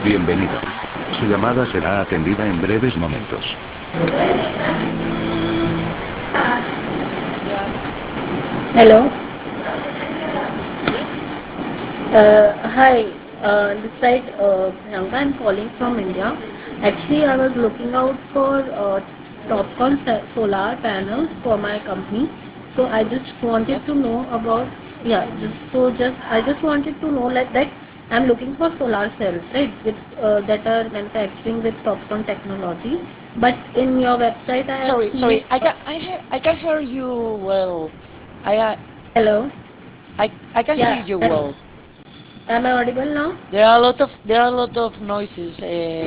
Bienvenido. Su llamada será atendida en breves momentos. Hello. Hi. This side, Priyanka. I'm calling from India. Actually, I was looking out for TOPCon solar panels for my company. So I just wanted to Yes. know about I just wanted to know like that I'm looking for solar cells, right? With that are manufacturing with TOPCon technology. But in your website, I have seen. Sorry. I can hear you well. I uh, Hello. I can hear Yeah. you well. Am I audible now? There are a lot of noises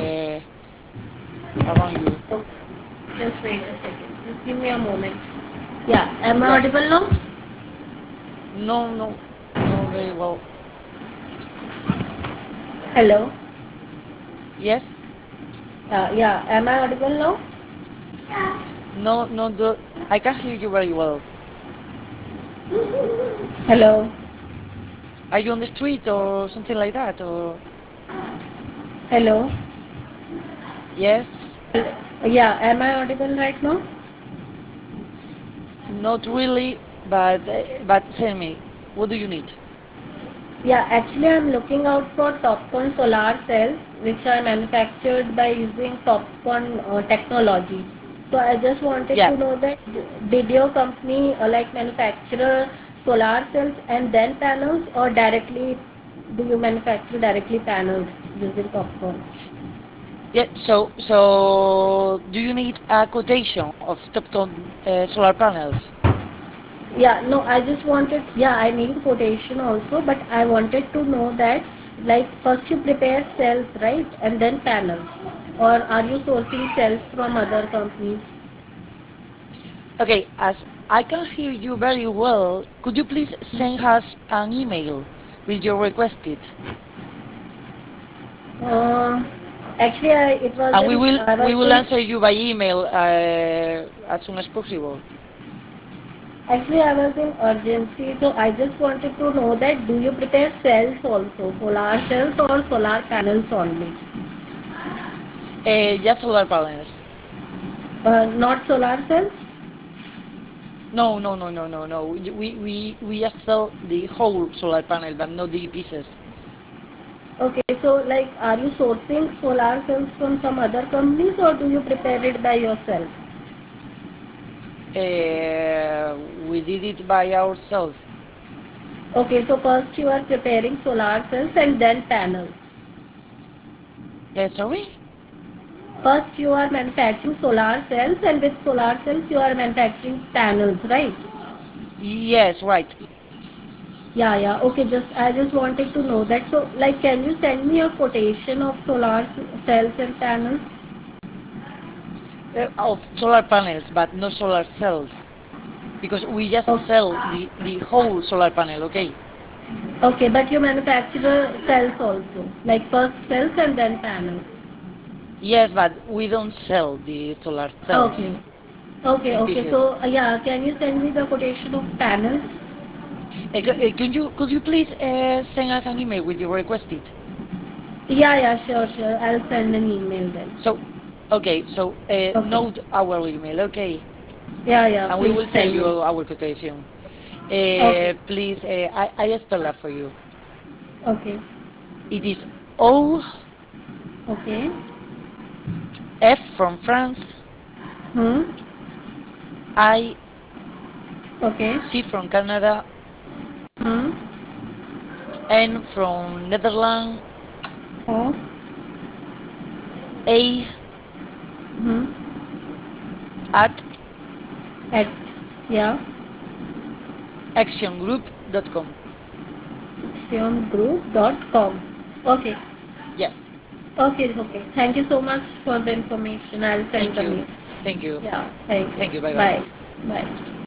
around you. Okay. Just wait a second. Just give me a moment. Yeah, am I Yeah. audible now? No, not very well. Hello. Yes. Yeah, am I audible now? No, no. I can hear you very well. Hello. Are you on the street or something like that? Or Hello. yes. Yeah, am I audible right now? Not really, but tell me, what do you need? Yeah, actually I'm looking out for TOPCon solar cells which are manufactured by using TOPCon technology. So I just wanted Yeah. to know that did your company like manufacture solar cells and then panels, or directly do you manufacture directly panels using TOPCon? Yeah. So do you need a quotation of Topcon solar panels? Yeah, no, I just wanted, yeah, I need quotation also, but I wanted to know that like first you prepare cells, right, and then panels, or are you sourcing cells from other companies? Okay, as I can hear you very well, could you please send us an email with your requested, Uh, Actually, and I was we will in, answer you by email as soon as possible. actually I was in urgency, so I just wanted to know that do you prepare cells also, solar cells or solar panels only? Just solar panels. Not solar cells? No. We just sell the whole solar panel, but not the pieces. Okay, so like are you sourcing solar cells from some other companies or do you prepare it by yourself? We did it by ourselves. Okay, so first you are preparing solar cells and then panels. Sorry? First you are manufacturing solar cells and with solar cells you are manufacturing panels, right? Yes, right. Yeah. Okay, I just wanted to know that. So like can you send me a quotation of cells and panels? Of solar panels, but no solar cells. Because we just Okay, sell the whole solar panel, okay? okay, but you manufacture cells also, like first cells and then panels. Yes, but we don't sell the solar Okay. cells in Okay. pieces. So yeah, can you send me the quotation of panels? Could you please send us an email with your requested? Yeah, sure. I'll send an email then. So, okay, so Okay. note our email, okay? Yeah, And we please will send send you me. our quotation. Okay. Please, I spell that for you. Okay. It is O, Okay. F from France, Hmm. I, Okay. C from Canada, Hmm. N from Netherlands, Oh. A Hmm. at At, yeah. actiongroup.com. Xiongroup.com. Okay. Yes. Okay. Thank you so much for the information. I'll send Thank the you. mail. Thank you. Yeah. Thank you. Thank you. Bye bye. Bye. Bye.